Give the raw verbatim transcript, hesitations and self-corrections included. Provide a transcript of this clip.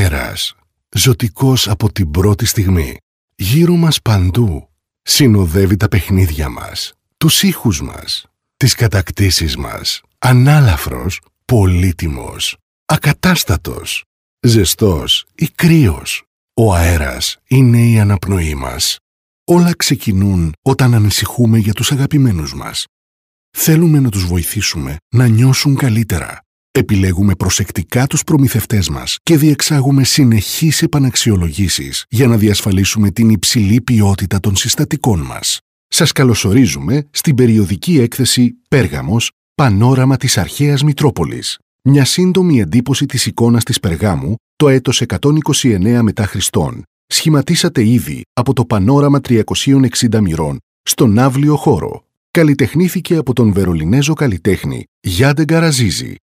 αέρας, ζωτικός από την πρώτη στιγμή, γύρω μας παντού, συνοδεύει τα παιχνίδια μας, τους ήχους μας, τις κατακτήσεις μας, ανάλαφρος, πολύτιμος, ακατάστατος, ζεστός ή κρύος. Ο αέρας είναι η αναπνοή μας. Όλα ξεκινούν όταν ανησυχούμε για τους αγαπημένους μας. Θέλουμε να τους βοηθήσουμε να νιώσουν καλύτερα. Επιλέγουμε προσεκτικά τους προμηθευτές μας και διεξάγουμε συνεχείς επαναξιολογήσεις για να διασφαλίσουμε την υψηλή ποιότητα των συστατικών μας. Σας καλωσορίζουμε στην περιοδική έκθεση «Πέργαμος, πανόραμα της αρχαίας Μητρόπολης». Μια σύντομη εντύπωση της εικόνας της Περγάμου το έτος εκατόν είκοσι εννέα μετά Χριστόν σχηματίσατε ήδη από το πανόραμα τριακοσίων εξήντα μοιρών στον άβλιο χώρο. Καλλιτεχνήθηκε από τον Βερολινέζο καλλιτέχνη Γιάντεγκαρ Αζίζη